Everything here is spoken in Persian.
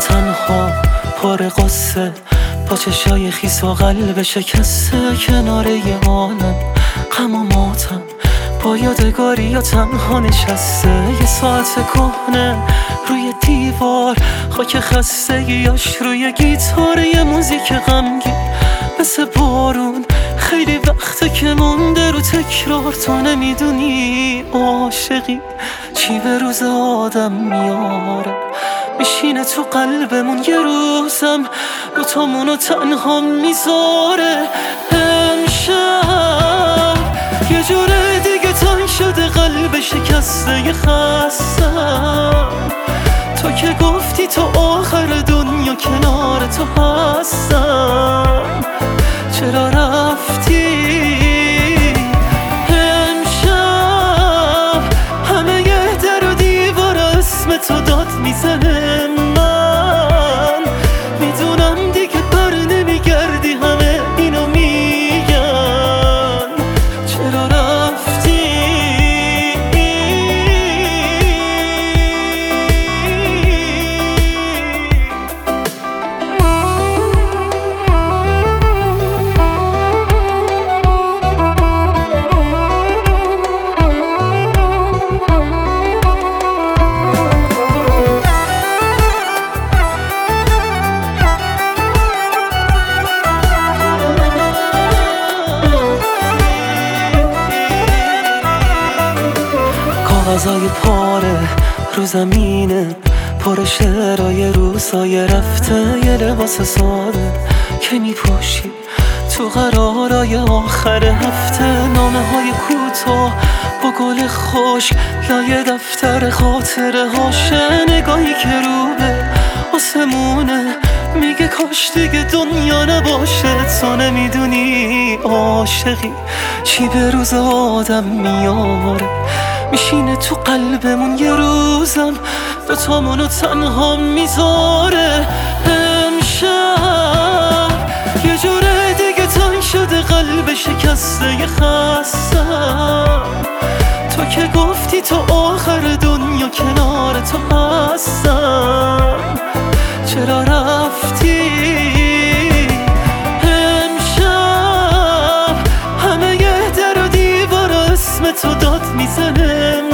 تنها پر قصه، با چشای خیس و قلب شکسته، کنار یه عالم غم و ماتم، با یادگاری یا تنها نشسته. یه ساعت کهنه روی دیوار، خاک خستگیاش روی گیتار، یه موزیک غمگین مثل بارون، خیلی وقته که مونده رو تکرار. تو نمیدونی عاشقی چی به روز آدم میاره، میشینه تو قلبمون یه روزم، دوتامونو تنها میذاره. امشب یه جوره دیگه تنگ شده قلب شکسته یه خستم، تو که گفتی تو آخر دنیا کنار تو هستم، چرا رفتی؟ امشب همه یه در و دیوار اسم تو داد میزنه، من میدونم دیگه بر نمیگردی، همه اینو میگن، چرا رفتی؟ کاغذای پاره رو زمینه، پر شعرهای روزای رفته، یه لباس ساده که میپوشی تو قرارای آخر هفته، نامه های کوتاه با گل خوش لای دفتر خاطره هاشه، نگاهی که رو به آسمونه میگه کاش دیگه دنیا نباشه. تو نمیدونی عاشقی چی به روز آدم میاره، میشینه تو قلبمون یه روزم، دوتامونو تنها میذاره. امشب یه جوره دیگه تنگ شده قلب شکسته یه خستم، تو که گفتی تو آخر دنیا کنار تو هستم، چرا رفتی؟ امشب همه یه در و دیوار اسم تو داد میزنه،